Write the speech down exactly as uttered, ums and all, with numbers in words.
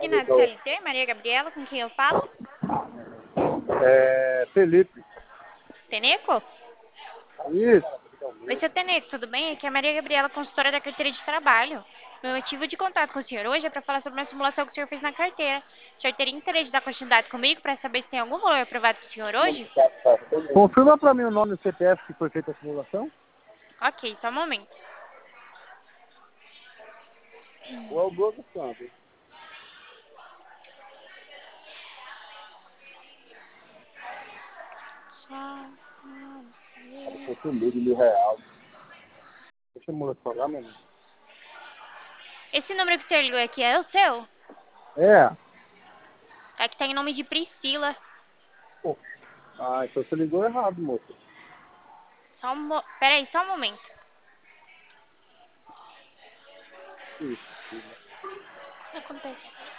subordinado C L T, Maria Gabriela, com quem eu falo? É, Felipe. Teneco? Isso. Oi, seu Teneco, tudo bem? Aqui é a Maria Gabriela, consultora da carteira de trabalho. Meu motivo de contato com o senhor hoje é para falar sobre uma simulação que o senhor fez na carteira. O senhor teria interesse de dar continuidade comigo para saber se tem algum valor aprovado para o senhor hoje? Confirma para mim o nome do C P F que foi feita a simulação. Ok, só um momento. Ou é o Globo Santos? Só... Foi sumido de mil reais. Deixa eu mostrar lá, meu irmão. Esse número que o senhor ligou aqui é o seu? É. É que tem em nome de Priscila. Pô. Ah, então você ligou errado, moço. Só um mo... Peraí, só um momento. Isso. O que acontece?